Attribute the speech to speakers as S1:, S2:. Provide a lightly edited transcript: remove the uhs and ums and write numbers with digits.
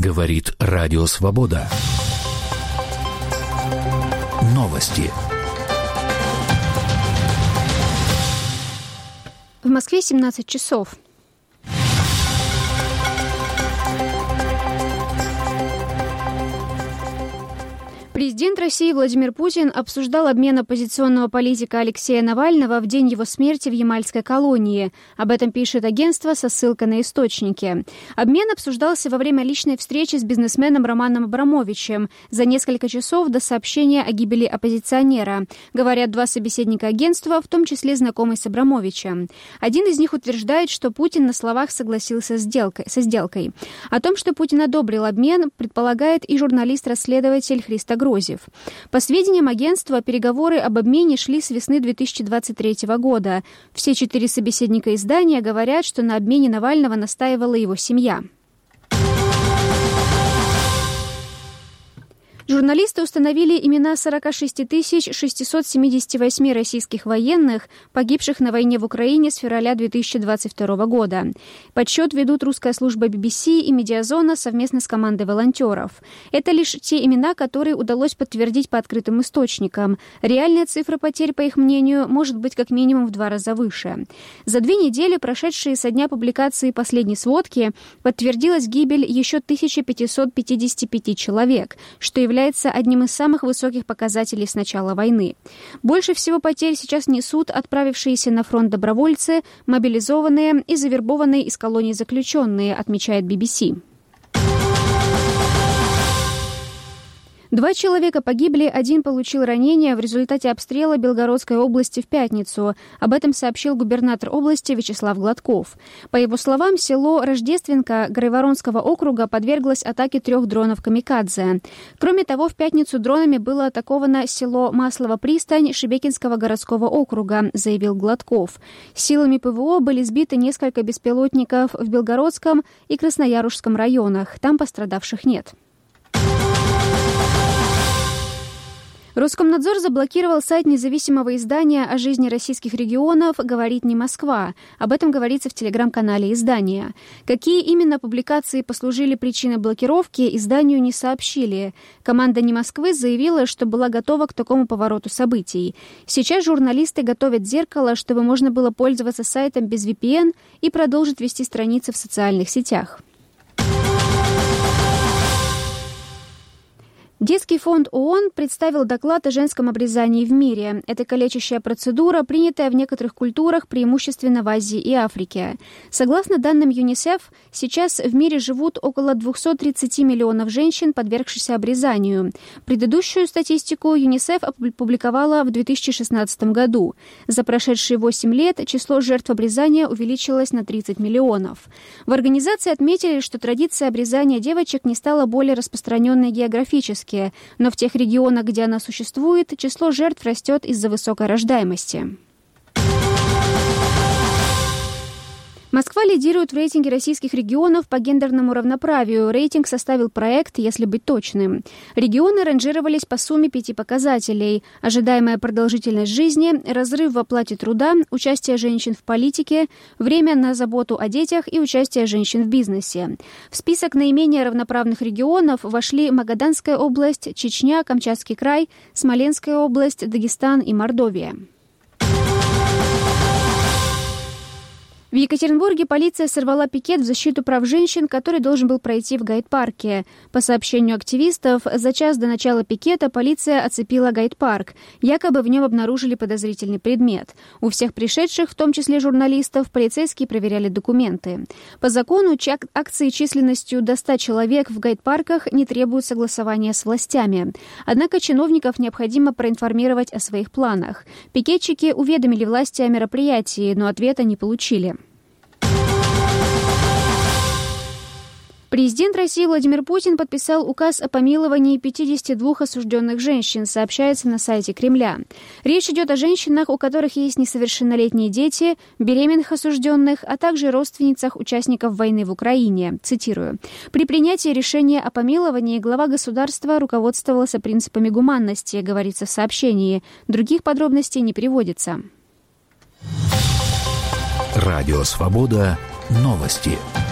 S1: Говорит Радио Свобода. Новости.
S2: В Москве 17 часов. Президент России Владимир Путин обсуждал обмен оппозиционного политика Алексея Навального в день его смерти в Ямальской колонии. Об этом пишет агентство со ссылкой на источники. Обмен обсуждался во время личной встречи с бизнесменом Романом Абрамовичем за несколько часов до сообщения о гибели оппозиционера. Говорят два собеседника агентства, в том числе знакомый с Абрамовичем. Один из них утверждает, что Путин на словах согласился со сделкой. О том, что Путин одобрил обмен, предполагает и журналист-расследователь Христо Грозев. По сведениям агентства, переговоры об обмене шли с весны 2023 года. Все 4 собеседника издания говорят, что на обмене Навального настаивала его семья. Журналисты установили имена 46 678 российских военных, погибших на войне в Украине с февраля 2022 года. Подсчет ведут русская служба BBC и Медиазона совместно с командой волонтеров. Это лишь те имена, которые удалось подтвердить по открытым источникам. Реальная цифра потерь, по их мнению, может быть как минимум в 2 раза выше. За 2 недели, прошедшие со дня публикации последней сводки, подтвердилась гибель еще 1555 человек, что является одним из самых высоких показателей с начала войны. Больше всего потерь сейчас несут отправившиеся на фронт добровольцы, мобилизованные и завербованные из колоний заключенные, отмечает BBC. 2 человека погибли, 1 получил ранения в результате обстрела Белгородской области в пятницу. Об этом сообщил губернатор области Вячеслав Гладков. По его словам, село Рождественка Грайворонского округа подверглось атаке 3 дронов «Камикадзе». Кроме того, в пятницу дронами было атаковано село Маслово-Пристань Шебекинского городского округа, заявил Гладков. Силами ПВО были сбиты несколько беспилотников в Белгородском и Красноярушском районах. Там пострадавших нет. Роскомнадзор заблокировал сайт независимого издания о жизни российских регионов «Говорит не Москва». Об этом говорится в телеграм-канале издания. Какие именно публикации послужили причиной блокировки, изданию не сообщили. Команда «Не Москвы» заявила, что была готова к такому повороту событий. Сейчас журналисты готовят зеркало, чтобы можно было пользоваться сайтом без VPN и продолжить вести страницы в социальных сетях. Детский фонд ООН представил доклад о женском обрезании в мире. Это калечащая процедура, принятая в некоторых культурах, преимущественно в Азии и Африке. Согласно данным ЮНИСЕФ, сейчас в мире живут около 230 миллионов женщин, подвергшихся обрезанию. Предыдущую статистику ЮНИСЕФ опубликовала в 2016 году. За прошедшие 8 лет число жертв обрезания увеличилось на 30 миллионов. В организации отметили, что традиция обрезания девочек не стала более распространенной географически, но в тех регионах, где она существует, число жертв растет из-за высокой рождаемости. Москва лидирует в рейтинге российских регионов по гендерному равноправию. Рейтинг составил проект «Если быть точным». Регионы ранжировались по сумме 5 показателей: ожидаемая продолжительность жизни, разрыв в оплате труда, участие женщин в политике, время на заботу о детях и участие женщин в бизнесе. В список наименее равноправных регионов вошли Магаданская область, Чечня, Камчатский край, Смоленская область, Дагестан и Мордовия. В Екатеринбурге полиция сорвала пикет в защиту прав женщин, который должен был пройти в гайд-парке. По сообщению активистов, за час до начала пикета полиция оцепила гайд-парк. Якобы в нем обнаружили подозрительный предмет. У всех пришедших, в том числе журналистов, полицейские проверяли документы. По закону, акции численностью до 100 человек в гайд-парках не требуют согласования с властями. Однако чиновников необходимо проинформировать о своих планах. Пикетчики уведомили власти о мероприятии, но ответа не получили. Президент России Владимир Путин подписал указ о помиловании 52 осужденных женщин, сообщается на сайте Кремля. Речь идет о женщинах, у которых есть несовершеннолетние дети, беременных осужденных, а также родственницах участников войны в Украине. Цитирую. «При принятии решения о помиловании глава государства руководствовался принципами гуманности», говорится в сообщении. Других подробностей не приводится.
S1: Радио «Свобода». Новости.